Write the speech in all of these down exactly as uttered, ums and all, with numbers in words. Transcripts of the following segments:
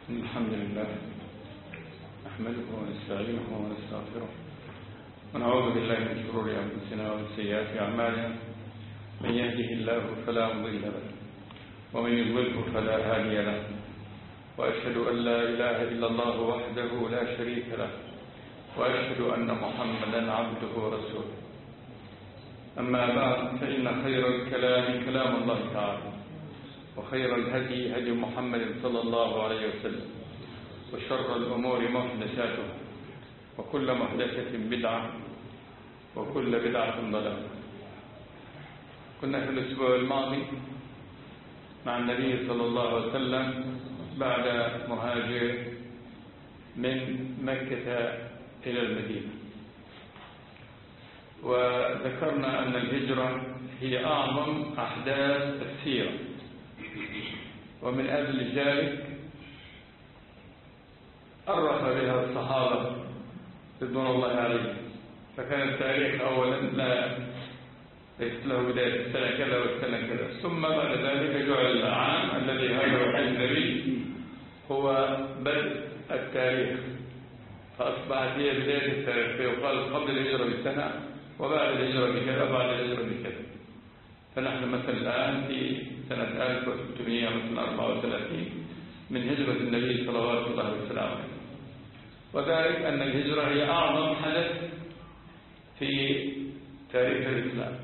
الحمد لله نحمده ونستعينه ونستغفره ونعوذ بالله من شرور أنفسنا ومن سيئات أعمالنا. من يهده الله فلا مضل له ومن يضلله فلا هادي له، وأشهد أن لا إله إلا الله وحده لا شريك له، وأشهد أن محمدا عبده ورسوله. أما بعد، فإن خير الكلام كلام الله تعالى، وخير الهدي هدي محمد صلى الله عليه وسلم، وشر الأمور محدثاتها، وكل محدثة بدعة، وكل بدعة ضلالة. كنا في الأسبوع الماضي مع النبي صلى الله عليه وسلم بعد مهاجر من مكة إلى المدينة، وذكرنا أن الهجرة هي أعظم أحداث السيرة، ومن أجل ذلك أرخ بها الصحابة رضوان الله عليهم. فكان التاريخ أولا لا ليس له بداية السنة كذا والسنة كذا، ثم بعد ذلك جعل العام الذي هاجر فيه النبي هو بدء التاريخ، فأصبحت هي بداية التاريخ، فيقال قبل الهجرة بسنة وبعد الهجرة بكذا وبعد الهجرة بكذا. فنحن مثلا الآن في سنة ألف وستمائة وأربعة وثلاثين من هجرة النبي صلوات الله وسلامه عليه، وذلك أن الهجرة هي أعظم حدث في تاريخ الإسلام.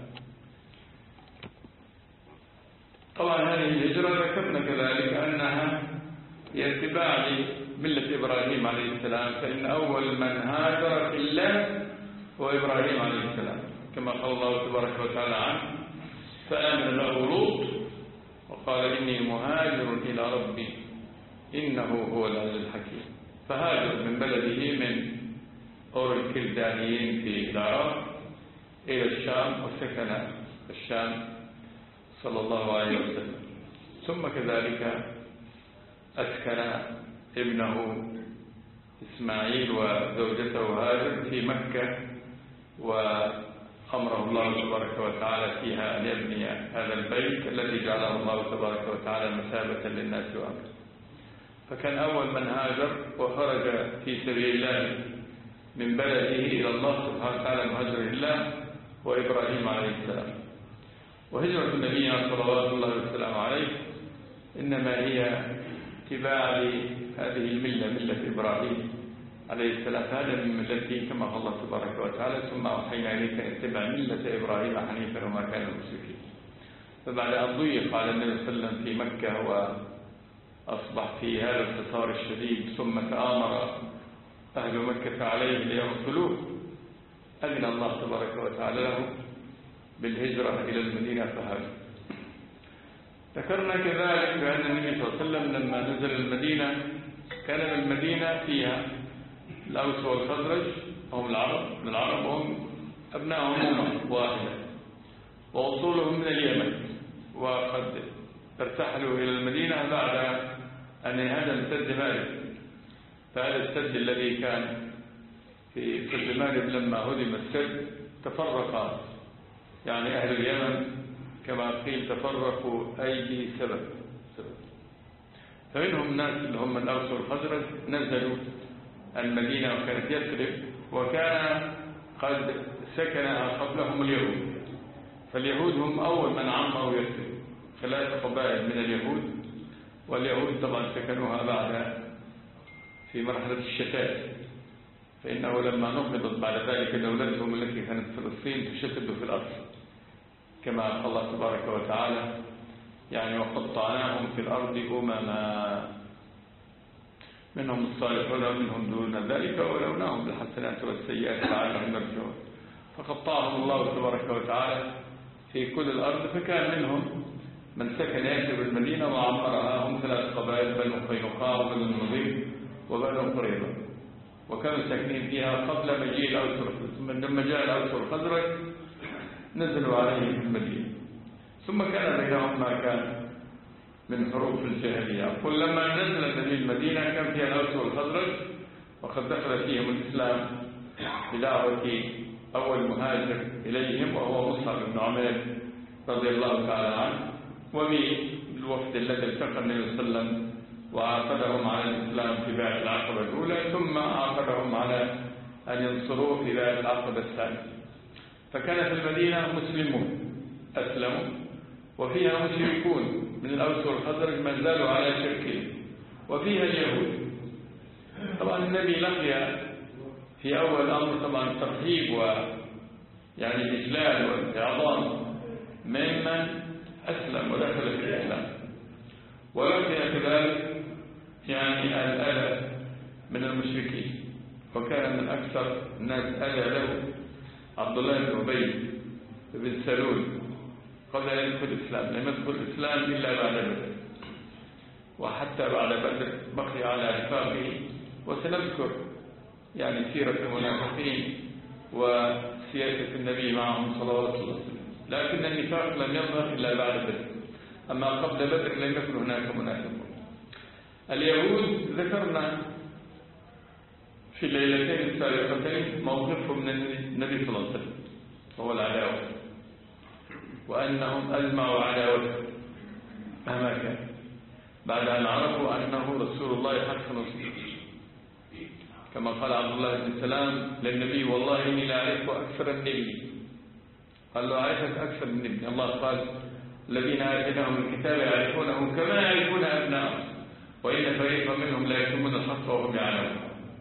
طبعا هذه الهجرة ذكرنا كذلك أنها هي اتباع ملة إبراهيم عليه السلام، فإن أول من هاجر في الله هو إبراهيم عليه السلام، كما قال الله تبارك وتعالى عنه: فآمن له لوط وقال إني مهاجر إلى ربي إنه هو العزيز الحكيم. فهاجر من بلده من أور الكلدانيين في العراق إلى الشام، وسكن الشام صلى الله عليه وسلم. ثم كذلك أسكن ابنه إسماعيل وزوجته هاجر في مكة، وأمره الله تبارك وتعالى فيها أن يبني هذا البيت الذي جعله الله تبارك وتعالى مثابة للناس وأمنا. فكان أول من هاجر وخرج في سبيل الله من بلده إلى الله سبحانه وتعالى مهاجر الله وإبراهيم عليه السلام. وهجرة النبي صلوات الله وسلامه عليه إنما هي اتباع لهذه الملة، ملة إبراهيم عليه السلام. هذا من ملته كما قال الله تبارك وتعالى: ثم أوحينا إليك أن اتبع ملة إبراهيم حنيفا وما كان المشركين. فبعد أن ضيق على النبي صلى الله عليه وسلم في مكة وأصبح في هذا الانتصار الشديد، ثم تآمر أهل مكة عليه ليقتلوه، أذن الله تبارك وتعالى له بالهجرة إلى المدينة فهاجر. ذكرنا كذلك بأن النبي صلى الله عليه وسلم لما نزل المدينة كان المدينة فيها الأوس والخزرج، هم العرب من العرب، وهم أبناء أمة واحدة، ووصولهم من اليمن، وقد ارتحلوا إلى المدينة بعد أن انهدم سد مارب. فهذا السد الذي كان في سد مارب لما هدم السد تفرق، يعني أهل اليمن كما قيل تفرقوا أيدي سبب سبب فمنهم ناس اللي هم الأوس والخزرج نزلوا المدينة، وكانت يثرب، وكان قد سكنها قبلهم اليهود. فاليهود هم أول من عمروا يثرب، ثلاث قبائل من اليهود، واليهود طبعا سكنوها بعد في مرحلة الشتات، فإنه لما نقضت بعد ذلك دولتهم التي كانت فلسطين تشتد في الأرض، كما قال الله تبارك وتعالى: يعني وقطعناهم في الأرض أمما منهم الصالحون ومنهم دون ذلك وبلوناهم بالحسنات والسيئات لعلهم يرجعون. فقطعهم الله تبارك وتعالى في كل الأرض، فكان منهم من سكن يثرب المدينة وعمرها، هم ثلاث قبائل: بنو قينقاع وبنو النضير وبنو قريظة، وكانوا ساكنين فيها قبل مجيء الأوس والخزرج. ثم لما جاء الأوس والخزرج نزلوا عليهم في المدينة، ثم كان بينهم ما كان من حروف الجاهلية. قل لما نزل النبي المدينة كان فيها الأوس والخزرج، وقد دخل فيهم الإسلام بدعوة أول مهاجر إليهم وهو مصعب بن عمير رضي الله تعالى عنه، وبالوفد الذي التقى النبي صلى الله عليه وسلم وعاقدهم على الإسلام في بيعة العقبة الأولى، ثم عاقدهم على أن ينصروه في بيعة العقبة الثانية. فكان في المدينة مسلمون أسلموا، وفيها مشركون من الأوس والخزرج ما زالوا على شركهم، وفيها اليهود. طبعا النبي لقي في أول الأمر طبعا ترحيب ويعني الإجلال والإعظام ممن أسلم ودخل في الإسلام، ولقي كذلك يعني الأذى من المشركين. وكان من أكثر الناس أذى له عبد الله بن أبي بن سلول قبل أن يدخل الإسلام. لم يدخل الإسلام إلا بعد بدر، وحتى بعد بدر بقي على نفاقه. وسنذكر يعني سيرة المنافقين وسياسة النبي معهم صلوات الله وسلم. لكن النفاق لم يظهر إلا بعد بدر، أما قبل بدر لم يكن هناك منافقون. اليهود ذكرنا في الليلتين السابقتين موقفهم من النبي صلى الله عليه وسلم وهو العداوة، وأنهم أجمعوا عداوته مهما كان بعد أن عرفوا أنه رسول الله حق نصير، كما قال عبد الله بن سلام للنبي: والله إني لا أعرف أكثر النبي. قال له: أعرفك أكثر من النبي. الله قال: الذين آتيناهم الكتاب يعرفونه كما يعرفون أبناءهم وإن فريقا منهم لا يكتمون الحق وهم يعلمون،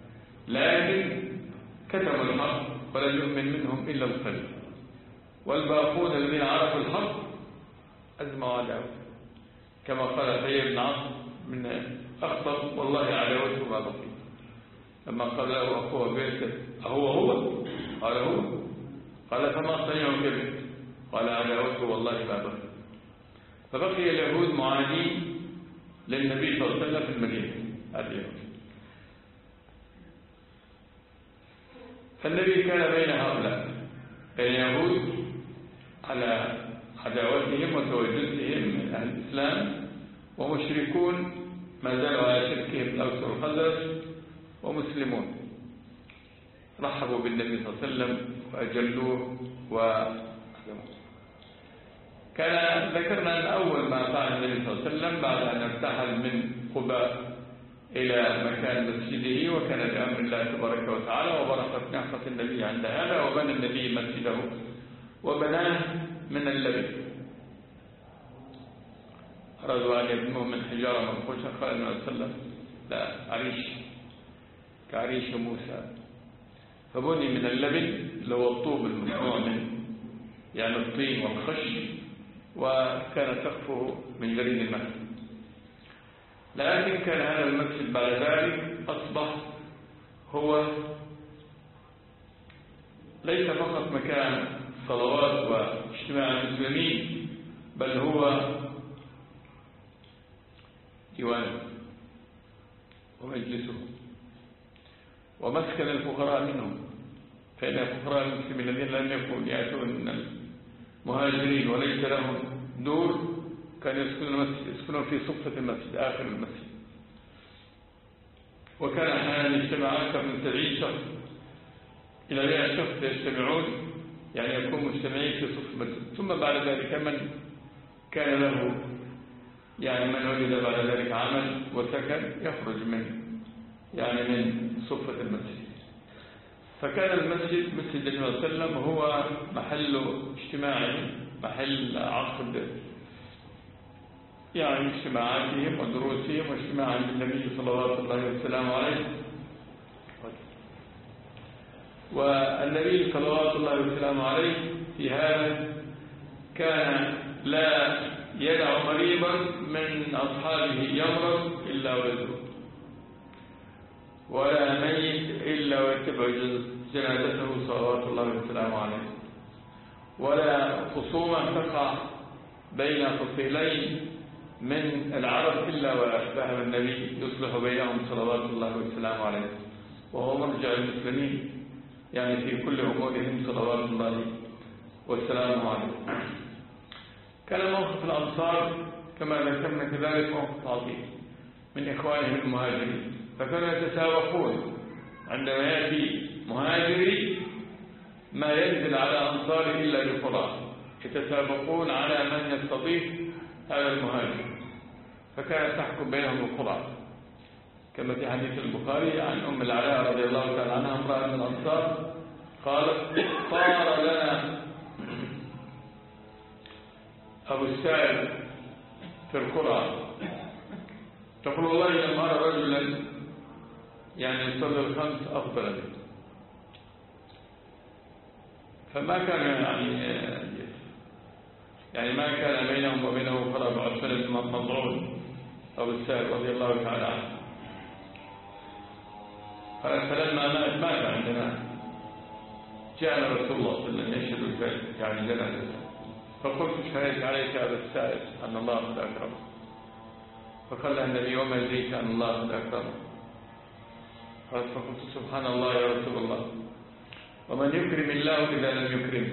لكن كتموا الحق ولم يؤمن منهم إلا القليل، والباقون الذين عرفوا الحق أجمعوا عداوته، كما قال حيي بن عاصم من أخطب: والله عداوته ما بقي. لما قال له أخوه بيته: أهو هو؟ قال هو. قال: فما صنعوا كذب؟ قال: عداوته والله ما بقي. فبقي اليهود معادين للنبي صلى الله عليه وسلم في المدينة اليهود. فالنبي كان بين هؤلاء، بين يهود على عداوتهم وتوجسهم من أهل الإسلام، ومشركون ما زالوا على شركهم الأوس والخزرج، ومسلمون رحبوا بالنبي صلى الله عليه وسلم وأجلوه وأكرموه. كان ذكرنا أن أول ما فعل النبي صلى الله عليه وسلم بعد أن ارتحل من قباء إلى مكان مسجده، وكان بأمر الله تبارك وتعالى، وبركت نعمة النبي عند هذا، وبنى النبي مسجده وبناه من اللبن. أرادوا أن يبنوه من حجارة منقوشة، قال النبي صلى الله عليه وسلم: لا، عريش كعريش موسى. فبني من اللبن لو الطوب المصنوع من يعني الطين والخش، وكان سقفه من جريد المسجد. لكن كان هذا المسجد بعد ذلك أصبح هو ليس فقط مكان صلوات واجتماع المسلمين، بل هو ديوان ومجلسه ومسكن الفقراء منهم. فإن الفقراء المسلمين الذين لم يكونوا يأتون من المهاجرين وليس لهم دور كانوا يسكنون يسكنون في صفة المسجد آخر المسجد. وكان أحيانا يجتمع أكثر من سبعين شخص إلى مئة شخص يجتمعون، يعني يكونوا مجتمعين في صف المسجد. ثم بعد ذلك من كان له يعني من وجد بعد ذلك عمل وسكن يخرج من يعني من صفة المسجد. فكان المسجد مسجد النبي صلى الله عليه وسلم هو محل اجتماع، محل عقد يعني اجتماعاتهم ودروسهم واجتماعا بالنبي صلوات الله وسلامه عليه. والنبي صلوات الله وسلامه عليه في هذا كان لا يدع مريضا من أصحابه يمرض إلا ويزور، ولا ميت إلا ويتبع جنازته صلوات الله وسلامه عليه، ولا خصومة تقع بين فصيلين من العرب إلا وفهم النبي يصلح بينهم صلوات الله وسلامه عليه، وهو مرجع المسلمين يعني في كل أمورهم صلوات الله وسلامه عليه. كان موقف الأنصار كما ذكرنا كذلك موقف عظيم من إخوانهم المهاجرين، فكانوا يتسابقون عندما يأتي مهاجري ما ينزل على أنصار إلا بقرى، يتسابقون على من يستضيف هذا المهاجر، فكانت تحكم بينهم القرى. كما في حديث البخاري عن أم العلاء رضي الله تعالى عنها امرأة من الأنصار قالت صار لنا أبو السائب في القرى، تقول والله لم أرى رجلا يعني يصلي الخمس أفضل منه، فما كان يعني يعني ما كان بينهم وبينه فرق عثمان بن مظعون أبو السائب رضي الله تعالى عنه. قال فلما مات مات عندنا جاءنا رسول الله صلى الله عليه وسلم يشهد الفجر يعني جنازته، فقلت شهدت عليك أبا السائب أن الله قد أكرمه، فقال النبي وما يدريك أن الله قد أكرمه؟ قال فقلت سبحان الله يا رسول الله، ومن يكرم الله إذا لم يكرمه؟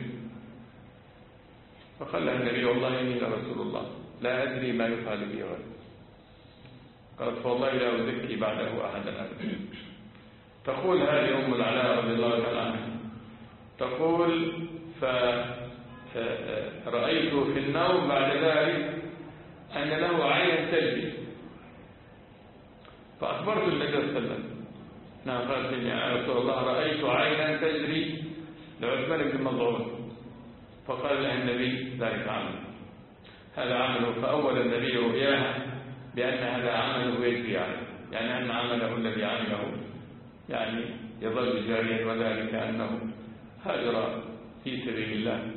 فقال النبي والله إني لرسول الله لا أدري ما يفعل بي غدا. قالت فوالله لا أزكي بعده أحدا أبدا. تقول هذه أم العلاء رضي الله تعالى عنها تقول فرأيت في النوم بعد ذلك أن له عينا تجري، فأخبرت النبي صلى الله عليه وسلم نعم قالت يا رسول الله رأيت عينا تجري لعثمان بن مظعون، فقال له النبي ذلك عمله، هذا عمله، فأول النبي رؤياه بأن هذا عمله يجري عليه، يعني أن عمله الذي عمله يعني يظل جاريا، وذلك أنه هاجر في سبيل الله.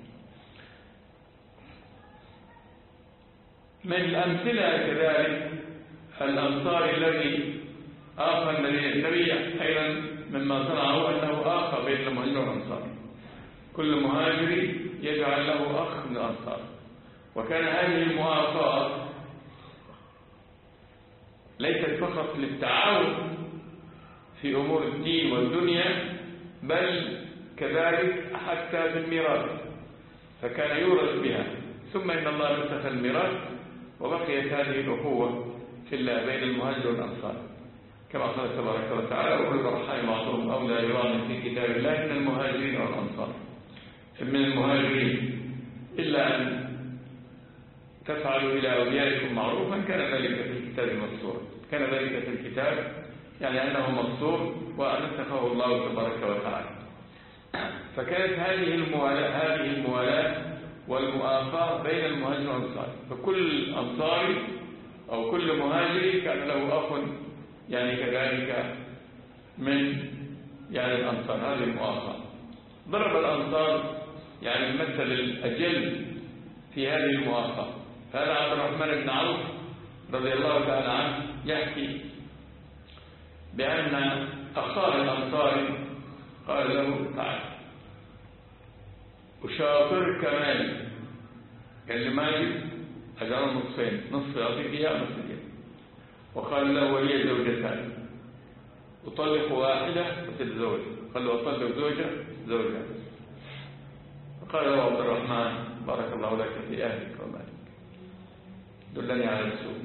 من الأمثلة كذلك الأنصار الذي آخى النبي أيضا مما صنعه أنه آخى بين المهاجرين والأنصار، كل مهاجر يجعل له أخ من الأنصار، وكان هذه المؤاخاة ليست فقط للتعاون في أمور الدين والدنيا بل كذلك حتى في الميراث، فكان يورث بها، ثم إن الله نسخ الميراث وبقيت هذه الأخوة في الله بين المهاجر والأنصار، كما قال تبارك وتعالى وأولو الأرحام بعضهم أولى ببعض في كتاب الله من المهاجرين والأنصار، من المهاجرين إلا أن تفعلوا إلى أوليائكم معروفا كان ذلك في الكتاب مسطورا، كان ذلك في الكتاب يعني أنه مسطور ونسخه الله تبارك وتعالى. فكانت هذه الموالاة هذه الموالاة والمؤاخاة بين المهاجر والأنصار، فكل أنصاري أو كل مهاجري كان له أخ يعني كذلك من يعني الأنصار، هذه المؤاخاة. ضرب الأنصار يعني المثل الأجل في هذه المؤاخاة، فهذا عبد الرحمن بن عوف رضي الله تعالى عنه يحكي بأن أخاه الأنصاري قال له تعال أشاطرك مالي، قال لي مالي أجعله نصفين، نصف يعطيك إياه ونصف إياه، وقال له ولي زوجتان أطلق واحدة وتتزوج، قال له أطلق زوجة زوجة، فقال له عبد الرحمن بارك الله لك في أهلك ومالك دلني على السوق.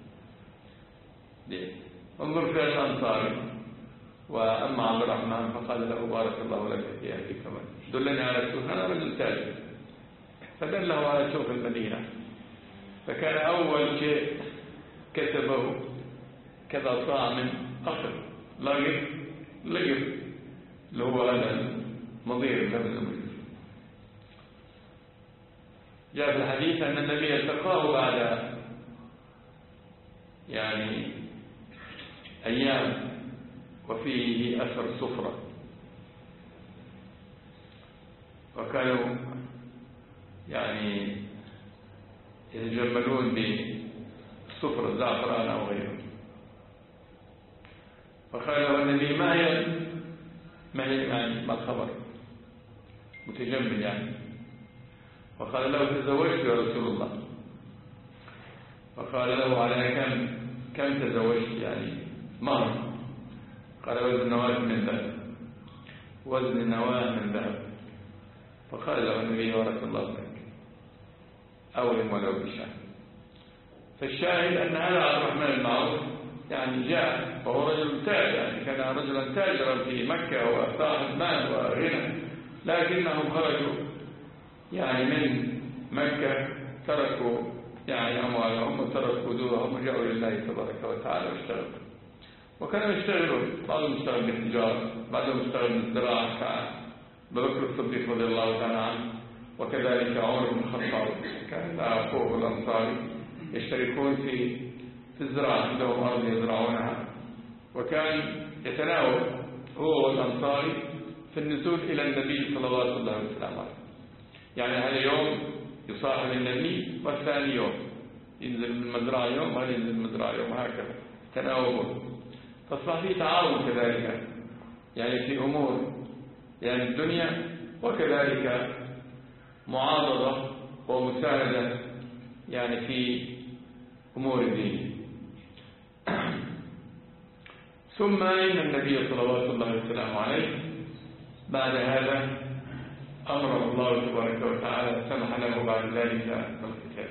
ليه؟ انظر في الأنصاري. وأما عبد الرحمن فقال له بارك الله لك في أهلك ومالك دلني على السوق، أنا رجل تاجر، فدله على سوق المدينة، فكان أول شيء كتبه كذا صاع من أخر لقف لقف اللي هو هذا المضير له. جاء في الحديث أن النبي التقاه بعد يعني أيام وفيه أثر صفرة، وكانوا يعني يتجملون بالصفر الزعفران أو غيره، فقال له النبي ما هي ما هي يعني ما الخبر متجمل يعني، فقال له تزوجت يا رسول الله، فقال له على كم كم تزوجت يعني مهر؟ قال وزن نواة من ذهب، وزن نواة من ذهب، فقال له النبي بارك الله لك أولم ولو بشأن. فالشاهد أن هذا عبد الرحمن بن عوف يعني جاء وهو رجل تاجر، يعني كان رجلا تاجرا في مكة وصاحب مال وغنى، لكنهم خرجوا يعني من مكة تركوا يعني أموالهم وتركوا دورهم وجاءوا لله تبارك وتعالى واشتغلوا. وكانوا يشتغلون، بعضهم يشتغل بالتجارة، بعضهم يشتغل بالزراعة كأبو بكر الصديق رضي الله تعالى عنه، وكذلك عمر بن الخطاب كان أخوه الأنصاري يشتركون في في الزراعة، عندهم أرض يزرعونها، وكان يتناوب هو والأنصاري في النزول إلى النبي صلى الله عليه وسلم. يعني هذا يوم يصاحب النبي والثاني يوم ينزل من المزرعة يوم وهذا ينزل من المزرعة يوم، هكذا تناوبون. فأصبح في تعاون كذلك يعني في أمور يعني الدنيا، وكذلك معاضدة ومساعدة يعني في أمور الدين. ثم إن النبي صلى الله عليه وسلم عليه بعد هذا أمر الله تبارك وتعالى سمح له بعد ذلك بالقتال،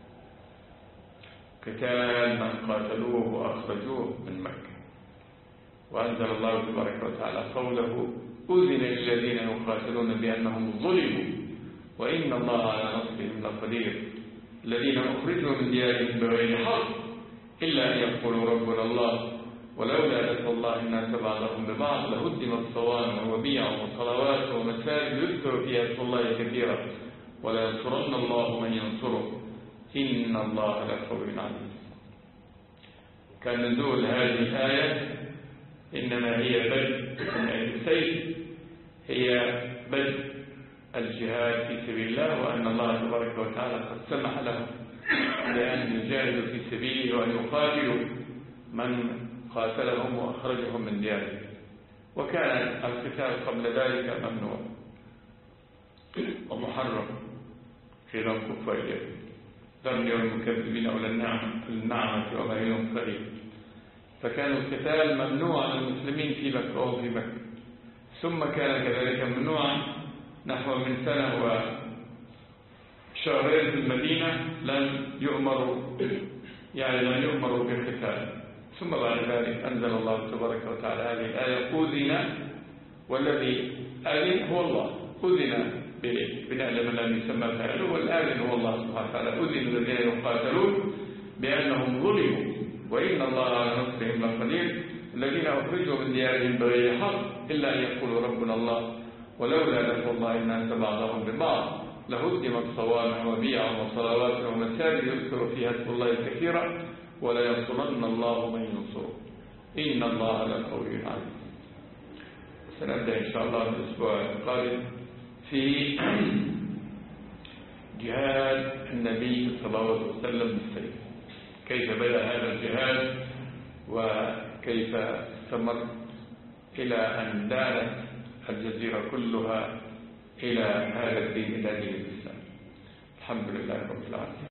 قتال من قاتلوه وأخرجوه من مكة. وأنزل الله تبارك وتعالى قوله أذن للذين يقاتلون بأنهم ظلموا وإن الله على نصرهم لقدير الذين أخرجوا من ديارهم بغير حق إلا أن يقولوا ربنا الله ولولا دفع الله الناس بعضهم ببعض لهدمت صوامع وبيع وصلوات ومساجد يذكر فيها اسم الله كثيرا ولا ينصرن الله من ينصره إن الله لقوي عزيز. كان نزول هذه الآية إنما هي بدء من آية السيف، هي بدء الجهاد في سبيل الله، وأن الله تبارك وتعالى قد سمح له بأن يجاهدوا في سبيله وأن يقاتلوا من قاتلهم وأخرجهم من ديارهم. وكان القتال قبل ذلك ممنوع ومحرم في لم كف إليه ذرني والمكذبين أولى النعمة وما هم قليل. فكان القتال ممنوع عن المسلمين في مكة وفي مكة، ثم كان كذلك ممنوعا نحو من سنة وشهرين في المدينة لم يؤمروا يعني لم يؤمروا بالقتال. ثم بعد ذلك أنزل الله تبارك وتعالى هذه الآية أذن، والذي أذن هو الله، أذن بنعلم الذي يسمى فعله، والآذن هو الله سبحانه وتعالى. أذن الذين يقاتلون بأنهم ظلموا وإن الله على نصرهم لقدير الذين أخرجوا من ديارهم بغير حق إلا أن يقولوا ربنا الله ولولا دفع الله الناس بعضهم ببعض لهدمت صوامع وبيع وصلوات ومساجد يذكر فيها اسم الله كثيرا ولا ينصرن الله من ينصره إن الله لقوي عزيز. سنبدأ إن شاء الله الأسبوع القادم في جهاد النبي صلى الله عليه وسلم بالسيف، كيف بدأ هذا الجهاد وكيف استمر إلى أن دانت الجزيرة كلها إلى هذا الدين، إلى دين الإسلام. الحمد لله رب العالمين.